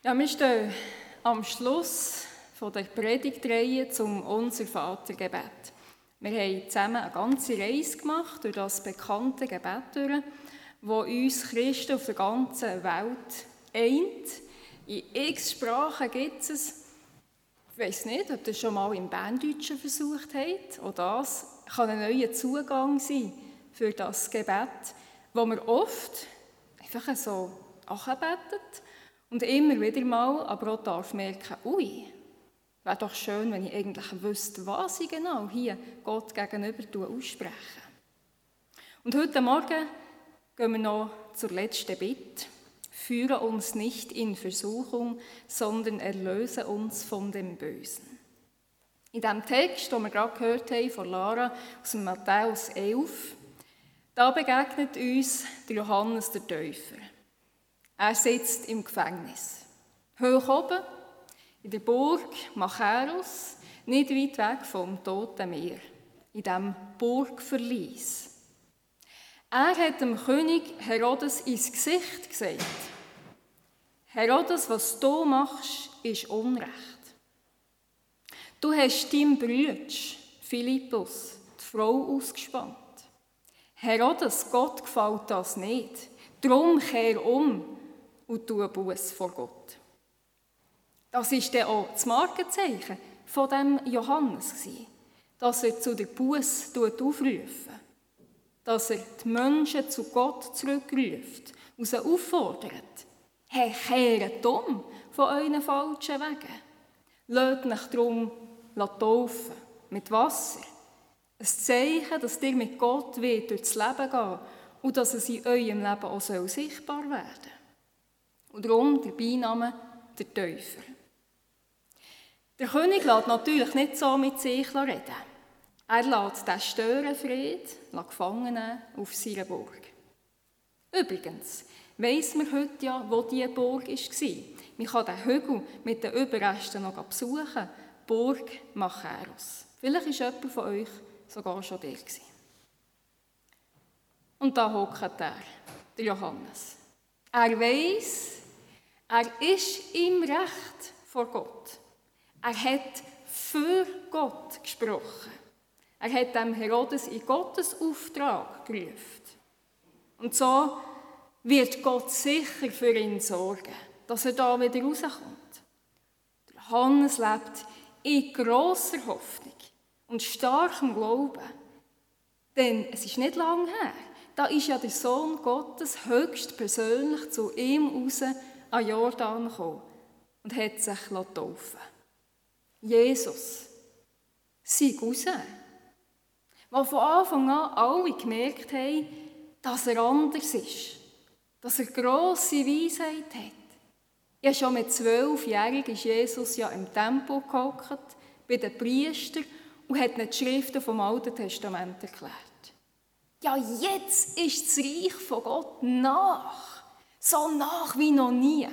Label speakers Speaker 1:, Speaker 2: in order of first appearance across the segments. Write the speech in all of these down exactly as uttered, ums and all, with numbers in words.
Speaker 1: Ja, wir stehen am Schluss von der Predigtreihe zum Unser Vater-Gebet. Wir haben zusammen eine ganze Reise gemacht durch das bekannte Gebet, durch, das uns Christen auf der ganzen Welt eint. In x Sprachen gibt es. Ich weiss nicht, ob ihr schon mal im Berndeutschen versucht habt. Auch das kann ein neuer Zugang sein für das Gebet, wo wir oft einfach so anbetet und immer wieder mal aber auch darf merken, ui, wäre doch schön, wenn ich eigentlich wüsste, was ich genau hier Gott gegenüber ausspreche. Und heute Morgen gehen wir noch zur letzten Bitte. Führe uns nicht in Versuchung, sondern erlöse uns von dem Bösen. In dem Text, den wir gerade gehört haben von Lara aus dem Matthäus elf, da begegnet uns der Johannes der Täufer. Er sitzt im Gefängnis. Hoch oben, in der Burg Machaerus, nicht weit weg vom Toten Meer, in diesem Burgverlies. Er hat dem König Herodes ins Gesicht gesagt: Herodes, was du machst, ist Unrecht. Du hast deinem Bruder Philippus die Frau ausgespannt. Herodes, Gott gefällt das nicht. Darum kehr um und tue Buß vor Gott. Das war dann auch das Markenzeichen von dem Johannes, dass er zu der Buß aufruft, dass er die Menschen zu Gott zurückruft und sie auffordert: Hey, kehrt um von euren falschen Wegen. Lasst euch darum taufen mit Wasser. Ein Zeichen, dass ihr mit Gott durchs Leben gehen und dass es in eurem Leben auch sichtbar werden soll. Und darum der Beiname der Täufer. Der König lässt natürlich nicht so mit sich reden. Er lässt den Störenfried gefangen nehmen auf seiner Burg. Übrigens weiss man heute ja, wo diese Burg war. Man kann den Hügel mit den Überresten noch besuchen. Burg Machaerus. Vielleicht war jemand von euch sogar schon dort. Und da hockt er, der Johannes. Er weiss, er ist im Recht vor Gott. Er hat für Gott gesprochen. Er hat dem Herodes in Gottes Auftrag gerufen. Und so wird Gott sicher für ihn sorgen, dass er da wieder rauskommt. Der Johannes lebt in grosser Hoffnung und starkem Glauben. Denn es ist nicht lange her, da ist ja der Sohn Gottes höchstpersönlich zu ihm raus an Jordan gekommen und hat sich taufen lassen. Jesus, sein Cousin, der von Anfang an alle gemerkt haben, dass er anders ist, dass er grosse Weisheit hat. Ja, schon mit zwölfjährig ist Jesus ja im Tempel gehockt, bei den Priestern, und hat ihnen die Schriften vom Alten Testament erklärt. Ja, jetzt ist das Reich von Gott nach, so nach wie noch nie.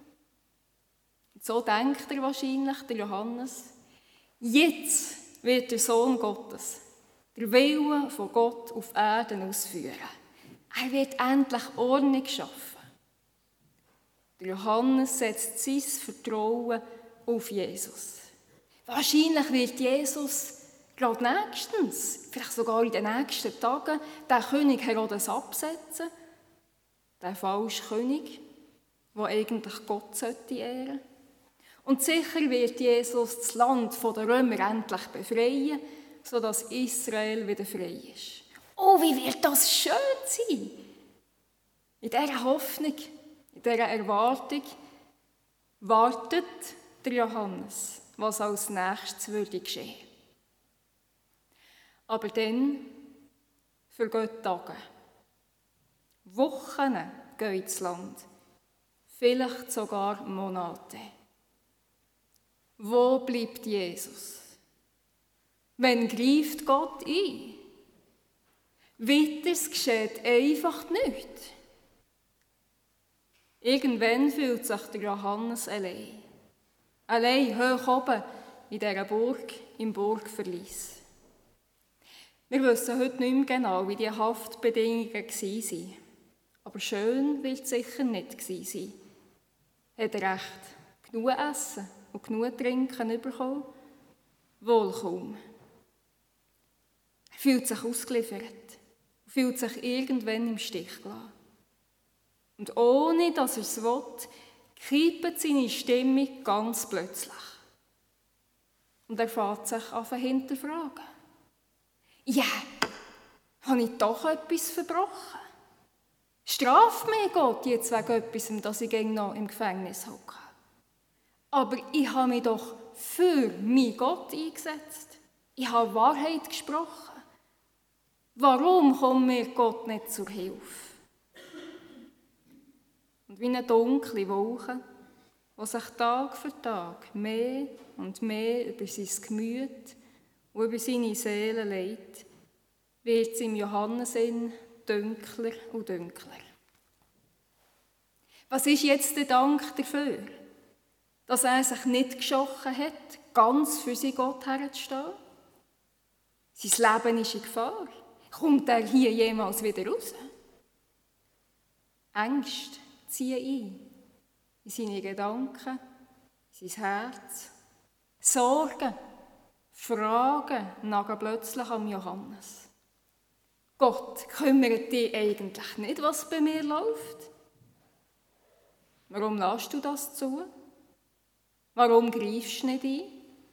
Speaker 1: So denkt er wahrscheinlich, der Johannes. Jetzt wird der Sohn Gottes der Wille von Gott auf Erden ausführen. Er wird endlich Ordnung schaffen. Der Johannes setzt sein Vertrauen auf Jesus. Wahrscheinlich wird Jesus gerade nächstens, vielleicht sogar in den nächsten Tagen, den König Herodes absetzen. Den falschen König, der eigentlich Gott ehren sollte. Und sicher wird Jesus das Land der Römer endlich befreien, sodass Israel wieder frei ist. Oh, wie wird das schön sein! In dieser Hoffnung, in dieser Erwartung wartet der Johannes, was als nächstes würde geschehen. Aber dann vergehen Tage. Wochen gehen ins Land, vielleicht sogar Monate. Wo bleibt Jesus? Wann greift Gott ein? Weiters geschieht einfach nichts. Irgendwann fühlt sich der Johannes allein. Allein hoch oben in dieser Burg, im Burgverlies. Wir wissen heute nicht mehr genau, wie die Haftbedingungen waren. Aber schön wird es sicher nicht gewesen sein. Hat er recht, genug Essen und genug Trinken bekommen? Wohl kaum. Er fühlt sich ausgeliefert und fühlt sich irgendwann im Stich gelassen. Und ohne dass er es will, kippt seine Stimmung ganz plötzlich. Und er fängt sich an zu hinterfragen. Ja, habe ich doch etwas verbrochen? Straft mich Gott jetzt wegen etwas, dass ich noch im Gefängnis hocke? Aber ich habe mich doch für meinen Gott eingesetzt. Ich habe Wahrheit gesprochen. Warum kommt mir Gott nicht zur Hilfe? Und wie eine dunkle Wolke, die sich Tag für Tag mehr und mehr über sein Gemüt und über seine Seele legt, wird es im Johannessinn dunkler und dunkler. Was ist jetzt der Dank dafür, dass er sich nicht geschochen hat, ganz für seinen Gott herzustehen? Sein Leben ist in Gefahr. Kommt er hier jemals wieder raus? Ängste ziehen ein in seine Gedanken, in sein Herz. Sorgen, Fragen nagen plötzlich am Johannes. Gott, kümmert dich eigentlich nicht, was bei mir läuft? Warum lässt du das zu? Warum greifst du nicht ein?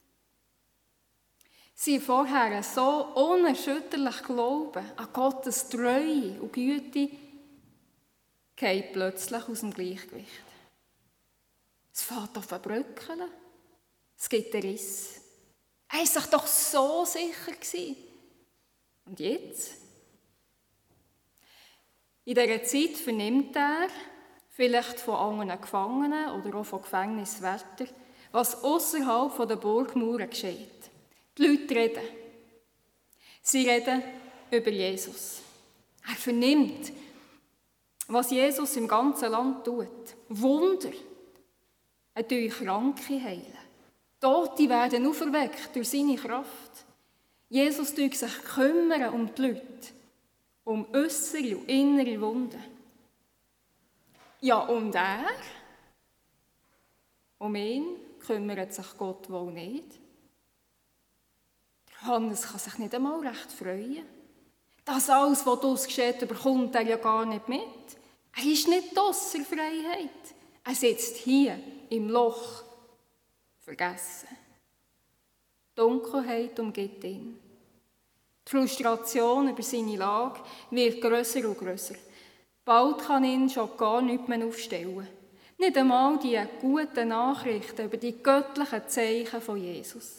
Speaker 1: Sie vorher so unerschütterlich glauben an Gottes Treue und Güte, geht plötzlich aus dem Gleichgewicht. Es fängt an zu bröckeln. Es gibt einen Riss. Er war sich doch so sicher gewesen. Und jetzt? In dieser Zeit vernimmt er, vielleicht von anderen Gefangenen oder auch von Gefängniswärtern, was außerhalb der Burgmauern geschieht. Die Leute reden. Sie reden über Jesus. Er vernimmt, was Jesus im ganzen Land tut. Wunder. Er tut Kranke heilen. Tote werden auferweckt durch seine Kraft. Jesus tut sich kümmern um die Leute, um äußere und innere Wunden. Ja, und er? Um ihn kümmert sich Gott wohl nicht. Johannes kann sich nicht einmal recht freuen. Das alles, was daraus geschieht, bekommt er ja gar nicht mit. Er ist nicht ausser Freiheit. Er sitzt hier im Loch, vergessen. Die Dunkelheit umgibt ihn. Die Frustration über seine Lage wird grösser und grösser. Bald kann ihn schon gar nichts mehr aufstellen. Nicht einmal die guten Nachrichten über die göttlichen Zeichen von Jesus.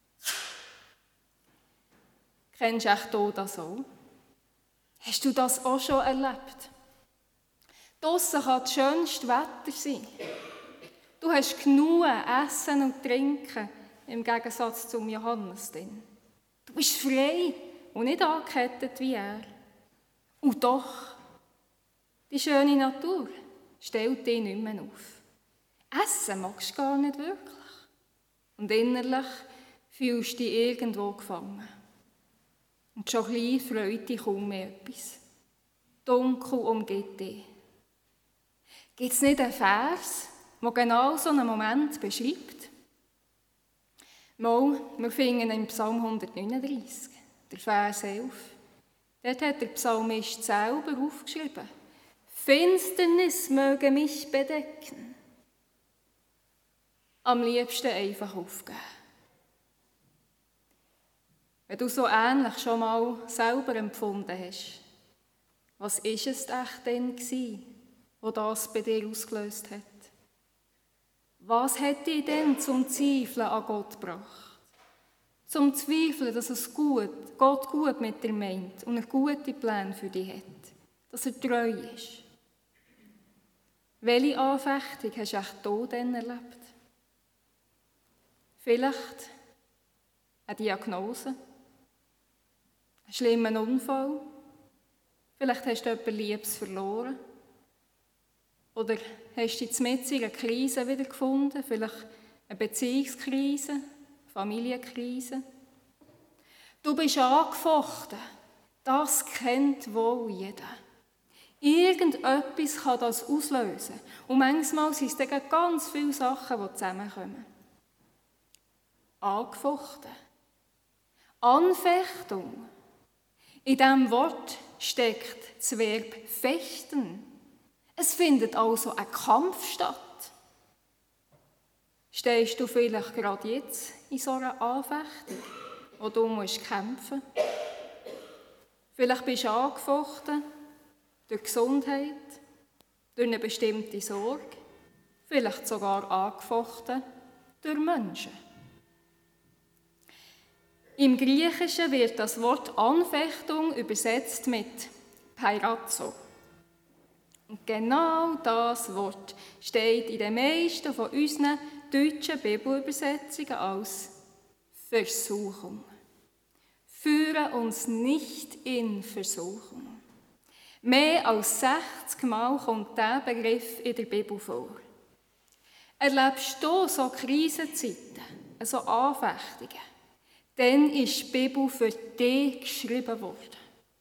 Speaker 1: Kennst du echt das auch? Hast du das auch schon erlebt? Draussen kann das schönste Wetter sein. Du hast genug Essen und Trinken, im Gegensatz zum Johannes. Du bist frei und nicht angekettet wie er. Und doch, die schöne Natur stellt dich nicht mehr auf. Essen magst du gar nicht wirklich. Und innerlich fühlst du dich irgendwo gefangen. Und schon klein freut dich kaum mehr etwas. Dunkel umgibt dich. Gibt es nicht einen Vers, der genau so einen Moment beschreibt? Mal, wir finden im Psalm hundertneununddreißig, der Vers elf. Dort hat der Psalmist selber aufgeschrieben: Finsternis möge mich bedecken. Am liebsten einfach aufgeben. Wenn du so ähnlich schon mal selber empfunden hast, was war es echt denn, was das bei dir ausgelöst hat? Was hat dich denn zum Zweifeln an Gott gebracht? Zum Zweifeln, dass es gut, Gott gut mit dir meint und er gute Pläne für dich hat, dass er treu ist. Welche Anfechtung hast du echt hier denn erlebt? Vielleicht eine Diagnose, einen schlimmen Unfall, vielleicht hast du jemanden Liebes verloren oder hast du dich mitten in einer Krise wiedergefunden, vielleicht eine Beziehungskrise, eine Familienkrise. Du bist angefochten, das kennt wohl jeder. Irgendetwas kann das auslösen. Und manchmal sind es dann ganz viele Sachen, die zusammenkommen. Angefochten. Anfechtung. In diesem Wort steckt das Verb fechten. Es findet also ein Kampf statt. Stehst du vielleicht gerade jetzt in so einer Anfechtung, wo du musst kämpfen musst? Vielleicht bist du angefochten durch Gesundheit, durch eine bestimmte Sorge, vielleicht sogar angefochten durch Menschen. Im Griechischen wird das Wort Anfechtung übersetzt mit Peirazo. Und genau das Wort steht in den meisten von unseren deutschen Bibelübersetzungen als Versuchung. Führe uns nicht in Versuchung. Mehr als sechzig Mal kommt dieser Begriff in der Bibel vor. Erlebst du so Krisenzeiten, so Anfechtungen, dann ist die Bibel für dich geschrieben worden.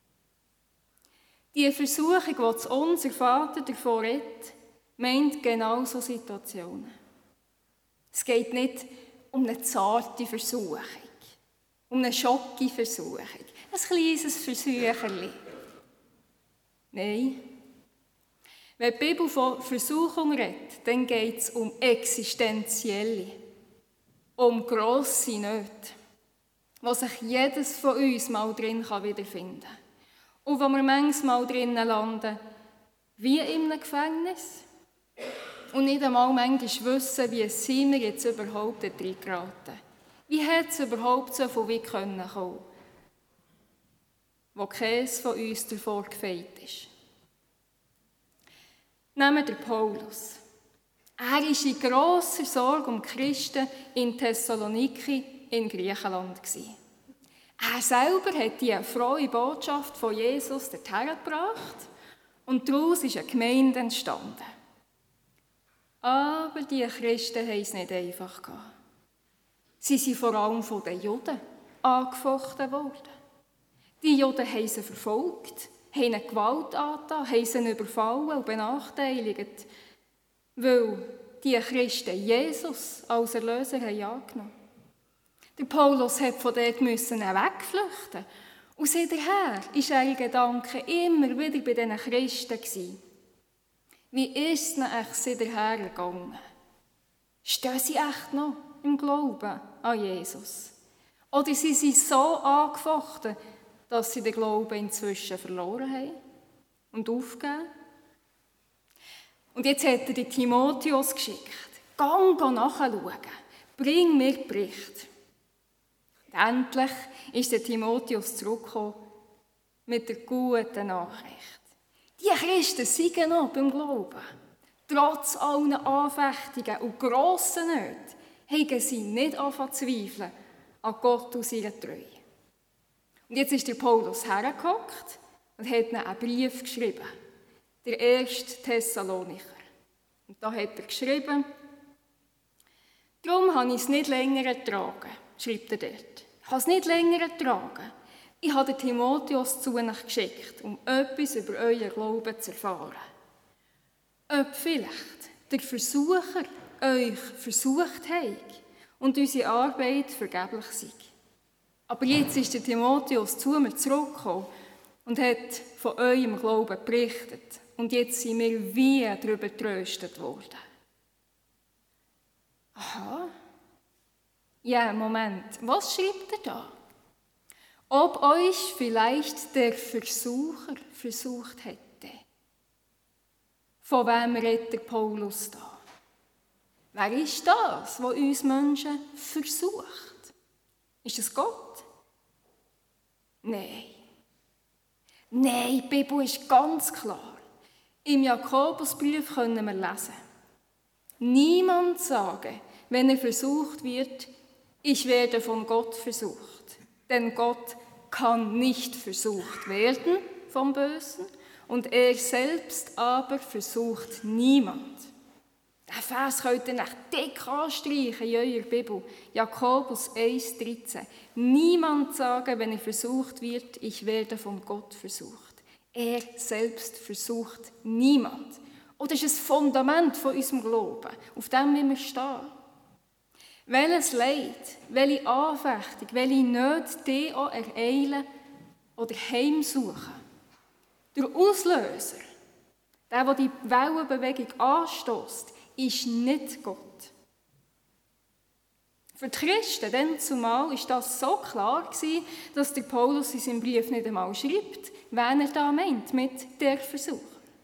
Speaker 1: Die Versuchung, die unser Vater davor redet, meint genau so Situationen. Es geht nicht um eine zarte Versuchung, um eine schocke Versuchung, ein kleines Versucherli. Nein. Wenn die Bibel von Versuchung redet, dann geht es um existenzielle, um grosse Nöte, wo sich jedes von uns mal drin wiederfinden kann. Und wo wir manchmal drinnen landen, wie in einem Gefängnis. Und nicht einmal manchmal wissen, wie sind wir jetzt überhaupt da drin geraten. Wie hat es überhaupt so viel wie kommen können, wo keines von uns davor gefeit ist. Nehmen wir Paulus. Er war in grosser Sorge um die Christen in Thessaloniki in Griechenland. Er selber hat die frohe Botschaft von Jesus dorthin gebracht und daraus ist eine Gemeinde entstanden. Aber die Christen haben es nicht einfach gehabt. Sie sind vor allem von den Juden angefochten worden. Die Juden haben sie verfolgt, haben ihnen Gewalt angetan, haben sie überfallen und benachteiligt, weil die Christen Jesus als Erlöser haben angenommen. Der Paulus musste von dort wegflüchten. Und seither war ihre Gedanken immer wieder bei diesen Christen. Wie ist es ihnen echt seither gegangen? Stehen sie echt noch im Glauben an Jesus? Oder sind sie so angefochten, dass sie den Glauben inzwischen verloren haben und aufgegeben? Und jetzt hat er den Timotheus geschickt. Gang nachschauen, bring mir Bericht. Endlich ist der Timotheus zurückgekommen mit der guten Nachricht. Die Christen sind noch beim Glauben. Trotz allen Anfechtungen und grossen Nöten haben sie nicht angefangen zu zweifeln an Gott und seiner Treue. Und jetzt ist der Paulus hergehockt und hat ihnen einen Brief geschrieben. Der erste Thessalonicher. Und da hat er geschrieben, «Darum habe ich es nicht länger ertragen», schreibt er dort. «Ich habe es nicht länger ertragen. Ich habe den Timotheus zu euch geschickt, um etwas über euren Glauben zu erfahren. Ob vielleicht der Versucher euch versucht hat und unsere Arbeit vergeblich sei. Aber jetzt ist der Timotheus zu mir zurückgekommen und hat von eurem Glauben berichtet. Und jetzt sind wir wie darüber getröstet worden.» Aha. Ja, Moment, was schreibt er da? Ob euch vielleicht der Versucher versucht hätte. Von wem redet der Paulus da? Wer ist das, was uns Menschen versucht? Ist es Gott? Nein. Nein, die Bibel ist ganz klar. Im Jakobusbrief können wir lesen. Niemand sage, wenn er versucht wird, ich werde von Gott versucht. Denn Gott kann nicht versucht werden vom Bösen und er selbst aber versucht niemand. Den Vers könnt ihr echt dick anstreichen in eurer Bibel. Jakobus eins dreizehn. Niemand sage, wenn er versucht wird, ich werde von Gott versucht. Er selbst versucht niemand. Und das ist ein Fundament von unserem Glauben, auf dem wir stehen. Welches Leid, welche Anfechtung, welche Nöte die auch ereilen oder heimsuchen. Der Auslöser, der, der die Wellenbewegung anstößt, ist nicht Gott. Für die Christen dann zumal war das so klar, dass der Paulus in seinem Brief nicht einmal schreibt, wen er da meint mit der Versuch.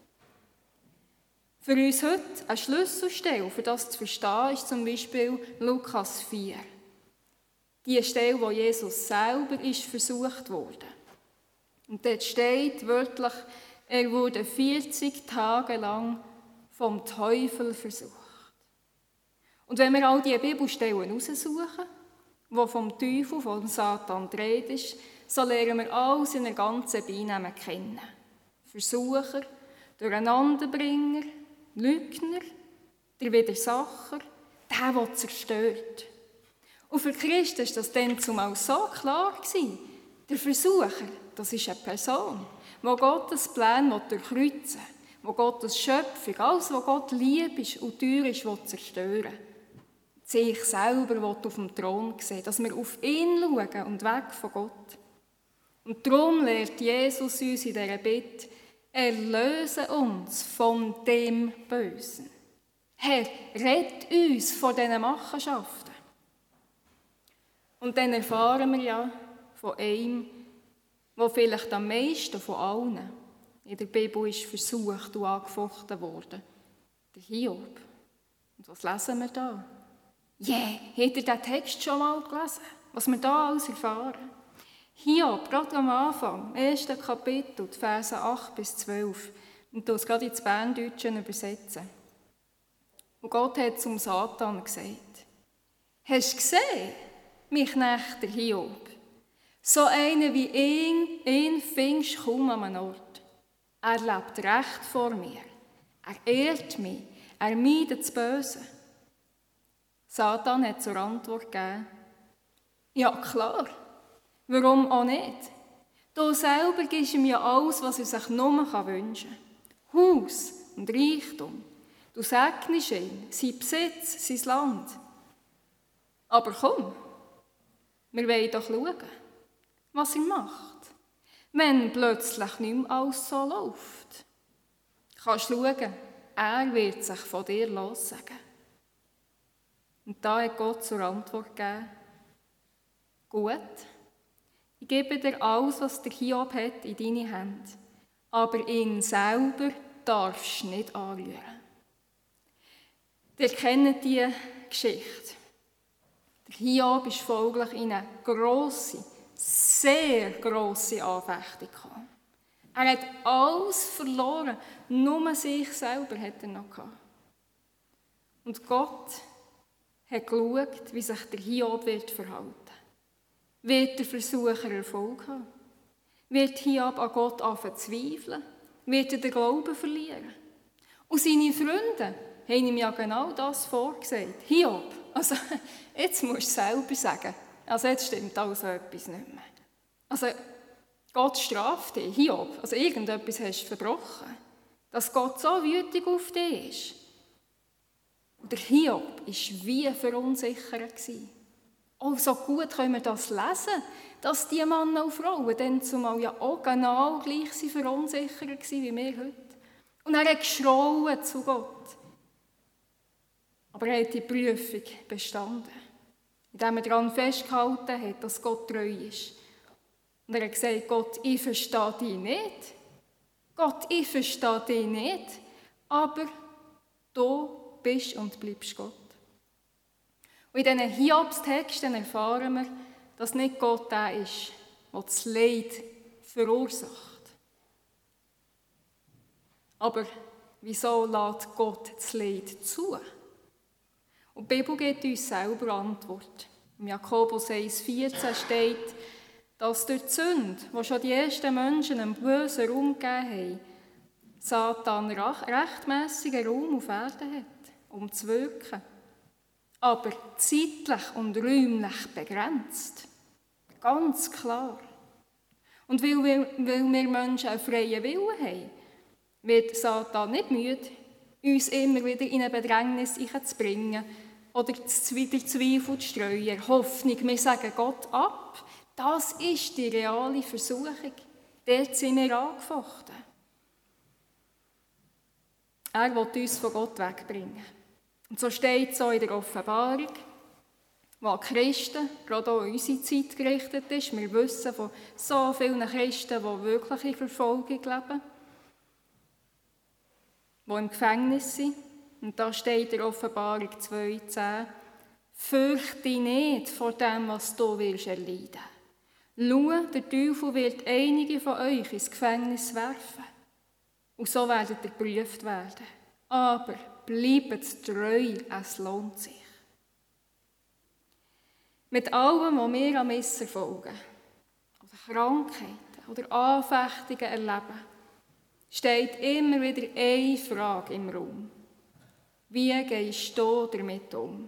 Speaker 1: Für uns heute eine Schlüsselstelle, für das zu verstehen, ist zum Beispiel Lukas vier. Die Stelle, wo Jesus selber ist versucht wurde. Und dort steht wörtlich, er wurde vierzig Tage lang vom Teufel versucht. Und wenn wir all diese Bibelstellen heraussuchen, die vom Teufel, vom Satan die Rede ist, so lernen wir alles in der ganzen Beinehmen kennen. Versucher, Durcheinanderbringer, Lügner, der Widersacher, der, der zerstört. Und für Christen war das dann zumal so klar gewesen. Der Versucher, das ist eine Person, die Gottes Pläne durchkreuzen will, die Gottes Schöpfung, alles, was Gott lieb ist und teuer ist, will zerstören. Sich selber will auf dem Thron sehen, dass wir auf ihn schauen und weg von Gott. Und darum lehrt Jesus uns in dieser Bitte, erlöse uns von dem Bösen. Herr, rett uns von diesen Machenschaften. Und dann erfahren wir ja von einem, der vielleicht am meisten von allen in der Bibel ist versucht und angefochten worden. Der Hiob. Und was lesen wir da? Ja, yeah, habt ihr diesen Text schon mal gelesen? Was wir da alles erfahren? Hiob, gerade am Anfang, im ersten Kapitel, die Verse acht bis zwölf. Und das gerade ins Berndeutsche übersetzen. Und Gott hat zum Satan gesagt, hast du gesehen, mein Knecht, der Hiob? So einen wie ihn, ihn findest du kaum an einem Ort. Er lebt recht vor mir. Er ehrt mich. Er meidet das Böse. Satan hat zur Antwort gegeben, ja klar, warum auch nicht? Du selber gibst ihm ja alles, was er sich nur wünschen kann. Haus und Reichtum. Du segnest ihn, sein Besitz, sein Land. Aber komm, wir wollen doch schauen, was er macht, wenn plötzlich nicht mehr alles so läuft. Du kannst schauen, er wird sich von dir lossagen. Und da hat Gott zur Antwort gegeben, gut, ich gebe dir alles, was der Hiob hat, in deine Hände, aber ihn selber darfst du nicht anrühren. Ihr kennt diese Geschichte. Der Hiob ist folglich in eine grosse, sehr grosse Anfechtung gekommen. Er hat alles verloren, nur sich selber hat er noch gehabt. Und Gott hat geschaut, wie sich der Hiob wird verhalten. Wird der Versucher Erfolg haben? Wird Hiob an Gott anfangen zu zweifeln? Wird er den Glauben verlieren? Und seine Freunde haben ihm ja genau das vorgesagt. Hiob, also jetzt musst du selber sagen, also jetzt stimmt also etwas nicht mehr. Also Gott straft dich, Hiob, also irgendetwas hast du verbrochen, dass Gott so wütig auf dich ist. Und der Hiob war wie verunsichert. Oh, so gut können wir das lesen, dass die Männer und Frauen dann zumal ja auch genau gleich verunsichert waren wie wir heute. Und er hat geschrauen zu Gott. Aber er hat die Prüfung bestanden, indem er daran festgehalten hat, dass Gott treu ist. Und er hat gesagt, Gott, ich verstehe dich nicht. Gott, ich verstehe dich nicht, aber du bist und bleibst Gott. Und in diesen Hiobstexten erfahren wir, dass nicht Gott der ist, der das Leid verursacht. Aber wieso lässt Gott das Leid zu? Und die Bibel gibt uns selber Antwort. Im Jakobus eins vierzehn steht, dass durch die Sünde, die schon die ersten Menschen einen bösen Raum gegeben haben, Satan rechtmässigen Raum auf Erden hat, um zu wirken. Aber zeitlich und räumlich begrenzt. Ganz klar. Und weil wir, weil wir Menschen einen freien Willen haben, wird Satan nicht müde, uns immer wieder in eine Bedrängnis zu bringen oder wieder Zweifel zu streuen, Hoffnung, wir sagen Gott ab. Das ist die reale Versuchung. Dort sind wir angefochten. Er will uns von Gott wegbringen. Und so steht es auch in der Offenbarung, wo an Christen, gerade auch in unsere Zeit gerichtet ist. Wir wissen von so vielen Christen, die wirklich in Verfolgung leben, die im Gefängnis sind. Und da steht in der Offenbarung zwei zehn, fürchte nicht vor dem, was du willst erleiden. Schau, der Teufel wird einige von euch ins Gefängnis werfen. Und so werdet ihr geprüft werden. Aber bleibt treu, es lohnt sich. Mit allem, was wir am Misserfolgen oder Krankheiten oder Anfechtungen erleben, steht immer wieder eine Frage im Raum. Wie gehst du damit um?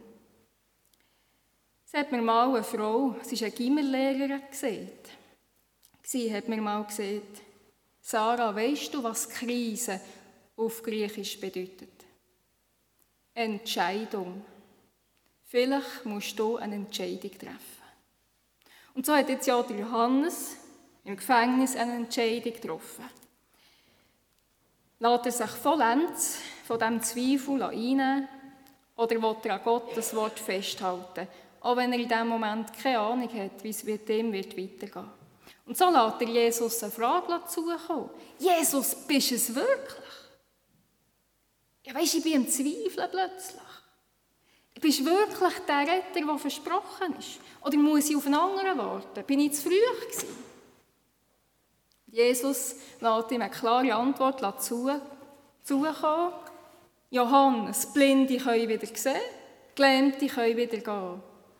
Speaker 1: Es hat mir mal eine Frau, sie war eine Gymnasiallehrerin, gesagt. Sie hat mir mal gesagt, Sarah, weisst du, was Krise auf Griechisch bedeutet? Entscheidung. Vielleicht musst du eine Entscheidung treffen. Und so hat jetzt ja der Johannes im Gefängnis eine Entscheidung getroffen. Lässt er sich vollends von diesem Zweifel einnehmen oder will er an Gottes Wort festhalten, auch wenn er in diesem Moment keine Ahnung hat, wie es mit ihm weitergehen wird. Und so lässt er Jesus eine Frage zukommen. Jesus, bist du es wirklich? Ja, weisst, ich bin im Zweifeln plötzlich. Bist du wirklich der Retter, der versprochen ist? Oder muss ich auf einen anderen warten? Bin ich zu früh gewesen? Jesus lässt ihm eine klare Antwort zukommen. Johannes, Blinde können wieder sehen, Gelähmte können wieder gehen.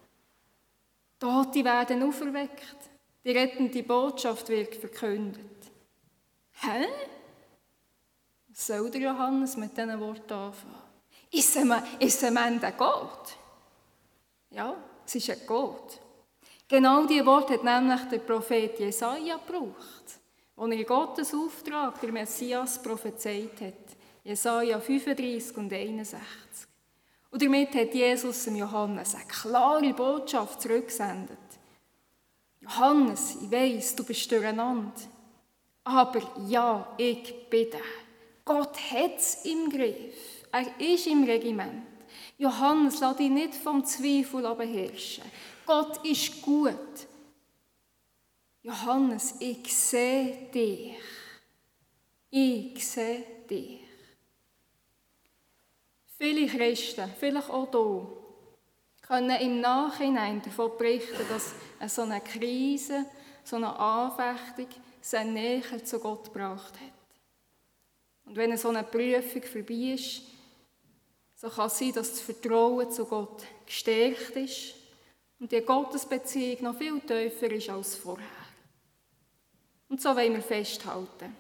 Speaker 1: Tote werden auferweckt. Die rettende Botschaft wird verkündet. Hä? Was soll der Johannes mit diesen Worten anfangen? Ist es am Ende Gott? Ja, es ist ein Gott. Genau diese Worte hat nämlich der Prophet Jesaja gebraucht, als er Gottes Auftrag, der Messias, prophezeit hat. Jesaja fünfunddreißig und einundsechzig. Und damit hat Jesus dem Johannes eine klare Botschaft zurückgesendet. Johannes, ich weiss, du bist durcheinander. Aber ja, ich bin der. Gott hat es im Griff. Er ist im Regiment. Johannes, lass dich nicht vom Zweifel beherrschen. Gott ist gut. Johannes, ich sehe dich. Ich sehe dich. Viele Christen, vielleicht auch du, können im Nachhinein davon berichten, dass so eine Krise, so eine Anfechtung sie näher zu Gott gebracht hat. Und wenn so eine Prüfung vorbei ist, so kann es sein, dass das Vertrauen zu Gott gestärkt ist und die Gottesbeziehung noch viel tiefer ist als vorher. Und so wollen wir festhalten.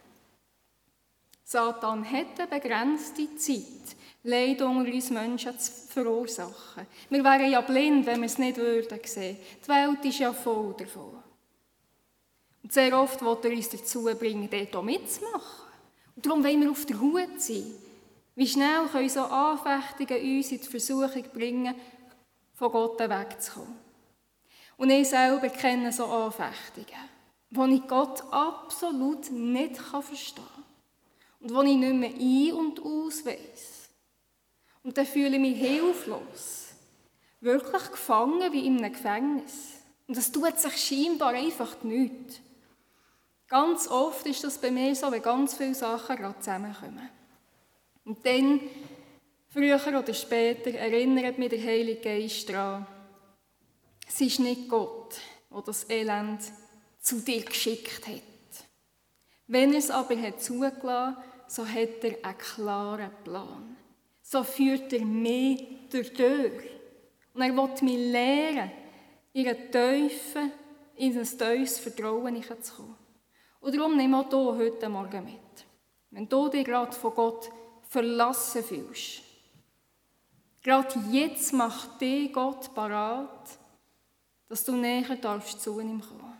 Speaker 1: Satan hat eine begrenzte Zeit, Leid unter uns Menschen zu verursachen. Wir wären ja blind, wenn wir es nicht würden sehen. Die Welt ist ja voll davon. Und sehr oft will er uns dazu bringen, dort auch mitzumachen. Und darum wollen wir auf der Hut sein. Wie schnell können so Anfechtungen uns in die Versuchung bringen, von Gott wegzukommen. Und ich selber kenne so Anfechtungen, wo ich Gott absolut nicht verstehen kann. Und wo ich nicht mehr ein- und aus weiss. Und dann fühle ich mich hilflos. Wirklich gefangen wie in einem Gefängnis. Und es tut sich scheinbar einfach nichts. Ganz oft ist das bei mir so, wenn ganz viele Sachen gerade zusammenkommen. Und dann, früher oder später, erinnert mich der Heilige Geist daran, es ist nicht Gott, der das Elend zu dir geschickt hat. Wenn er es aber hat zugelassen, so hat er einen klaren Plan. So führt er mich durch die Tür. Und er will mich lehren, in ein tiefes, in ein tiefes Vertrauen zu kommen. Und darum nehme auch du heute Morgen mit. Wenn du dich gerade von Gott verlassen fühlst, gerade jetzt macht dich Gott parat, dass du näher darfst zu ihm kommen.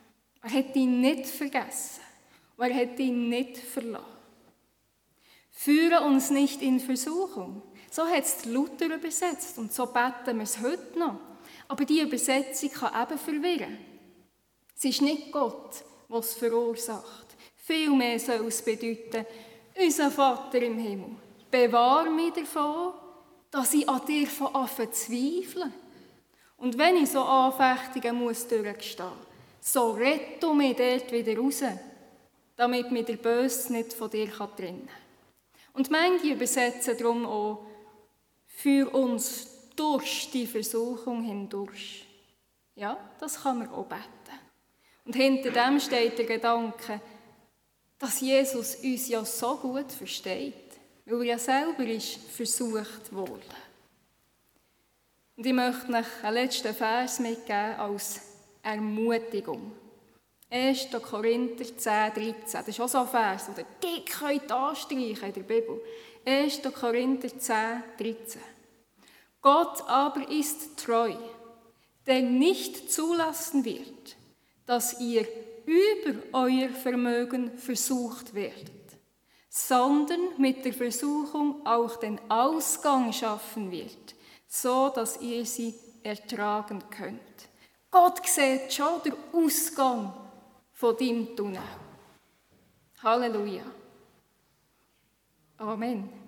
Speaker 1: Er hat ihn nicht vergessen. Und er hat ihn nicht verlassen. Führe uns nicht in Versuchung. So hat es Luther übersetzt und so beten wir es heute noch. Aber diese Übersetzung kann eben verwirren. Es ist nicht Gott, der es verursacht. Vielmehr soll es bedeuten, unser Vater im Himmel, bewahre mich davon, dass ich an dir von Anfang zweifle. Und wenn ich so Anfechtungen muss durchstehen muss, so rette du mich dort wieder raus, damit mir der Böse nicht von dir trennen kann. Und manche übersetzen darum auch, für uns durch die Versuchung hindurch. Ja, das kann man auch beten. Und hinter dem steht der Gedanke, dass Jesus uns ja so gut versteht, weil er ja selber ist versucht worden. Und ich möchte euch einen letzten Vers mitgeben als Ermutigung. erster Korinther zehn, dreizehn. Das ist auch so ein Vers, den ihr dick könnt anstreichen in der Bibel. erster Korinther zehn, dreizehn. Gott aber ist treu, der nicht zulassen wird, dass ihr über euer Vermögen versucht werdet, sondern mit der Versuchung auch den Ausgang schaffen wird, so dass ihr sie ertragen könnt. Gott sieht schon den Ausgang von deinem Tunnel. Halleluja. Amen.